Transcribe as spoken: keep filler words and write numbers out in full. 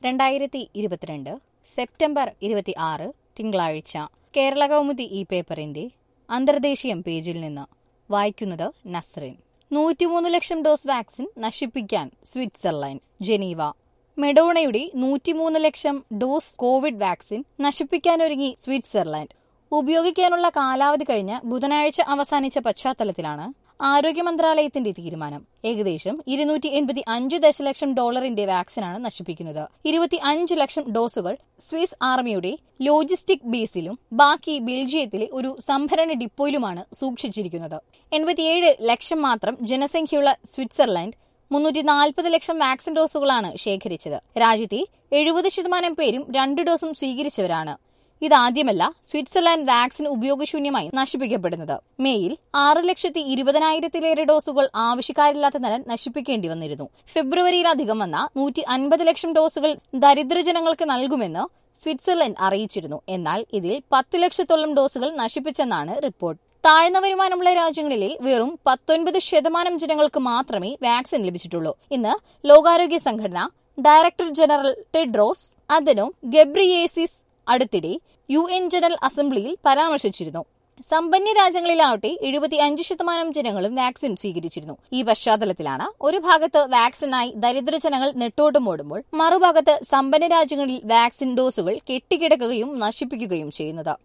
രണ്ടായിരത്തി ഇരുപത്തിരണ്ട് സെപ്റ്റംബർ ഇരുപത്തി ആറ് തിങ്കളാഴ്ച കേരള കൗമുദി ഈ പേപ്പറിന്റെ അന്തർദേശീയം പേജിൽ നിന്ന് വായിക്കുന്നത് നസ്റിൻ. നൂറ്റിമൂന്ന് ലക്ഷം ഡോസ് വാക്സിൻ നശിപ്പിക്കാൻ സ്വിറ്റ്സർലൻഡ്. ജനീവ. മെഡോണയുടെ നൂറ്റിമൂന്ന് ലക്ഷം ഡോസ് കോവിഡ് വാക്സിൻ നശിപ്പിക്കാനൊരുങ്ങി സ്വിറ്റ്സർലൻഡ്. ഉപയോഗിക്കാനുള്ള കാലാവധി കഴിഞ്ഞ് ബുധനാഴ്ച അവസാനിച്ച പശ്ചാത്തലത്തിലാണ് ആരോഗ്യ മന്ത്രാലയത്തിന്റെ തീരുമാനം. ഏകദേശം ഇരുന്നൂറ്റി എൺപത്തി അഞ്ച് ദശലക്ഷം ഡോളറിന്റെ വാക്സിനാണ് നശിപ്പിക്കുന്നത്. ഇരുപത്തി അഞ്ച് ലക്ഷം ഡോസുകൾ സ്വിസ് ആർമിയുടെ ലോജിസ്റ്റിക് ബേസിലും ബാക്കി ബെൽജിയത്തിലെ ഒരു സംഭരണ ഡിപ്പോയിലുമാണ് സൂക്ഷിച്ചിരിക്കുന്നത്. എൺപത്തിയേഴ് ലക്ഷം മാത്രം ജനസംഖ്യയുള്ള സ്വിറ്റ്സർലൻഡ് മുന്നൂറ്റി നാൽപ്പത് ലക്ഷം വാക്സിൻ ഡോസുകളാണ് ശേഖരിച്ചത്. രാജ്യത്തെ എഴുപത് ശതമാനം പേരും രണ്ട് ഡോസും സ്വീകരിച്ചവരാണ്. ഇതാദ്യമല്ല സ്വിറ്റ്സർലൻഡ് വാക്സിൻ ഉപയോഗശൂന്യമായി നശിപ്പിക്കപ്പെടുന്നത്. മേയിൽ ആറ് ലക്ഷത്തി ഇരുപതിനായിരത്തിലേറെ ഡോസുകൾ ആവശ്യക്കാരില്ലാത്തതിനാൽ നശിപ്പിക്കേണ്ടി വന്നിരുന്നു. ഫെബ്രുവരിയിലധികം വന്ന നൂറ്റി അൻപത് ലക്ഷം ഡോസുകൾ ദരിദ്രജനങ്ങൾക്ക് നൽകുമെന്ന് സ്വിറ്റ്സർലൻഡ് അറിയിച്ചിരുന്നു. എന്നാൽ ഇതിൽ പത്ത് ലക്ഷത്തോളം ഡോസുകൾ നശിപ്പിച്ചെന്നാണ് റിപ്പോർട്ട്. താഴ്ന്ന വരുമാനമുള്ള രാജ്യങ്ങളിലെ വെറും പത്തൊൻപത് ശതമാനം ജനങ്ങൾക്ക് മാത്രമേ വാക്സിൻ ലഭിച്ചിട്ടുള്ളൂ. ഇന്ന് ലോകാരോഗ്യ സംഘടന director general Tedros Adhanom Ghebreyesus അടുത്തിടെ യു എൻ ജനറൽ അസംബ്ലിയിൽ പരാമർശിച്ചിരുന്നു. സമ്പന്ന രാജ്യങ്ങളിലാവട്ടെ എഴുപത്തി അഞ്ച് ശതമാനം ജനങ്ങളും വാക്സിൻ സ്വീകരിച്ചിരുന്നു. ഈ പശ്ചാത്തലത്തിലാണ് ഒരു ഭാഗത്ത് വാക്സിനായി ദരിദ്രജനങ്ങൾ നെട്ടോട്ടമോടുമ്പോൾ മറുഭാഗത്ത് സമ്പന്ന രാജ്യങ്ങളിൽ വാക്സിൻ ഡോസുകൾ കെട്ടിക്കിടക്കുകയും നശിപ്പിക്കുകയും ചെയ്യുന്നത്.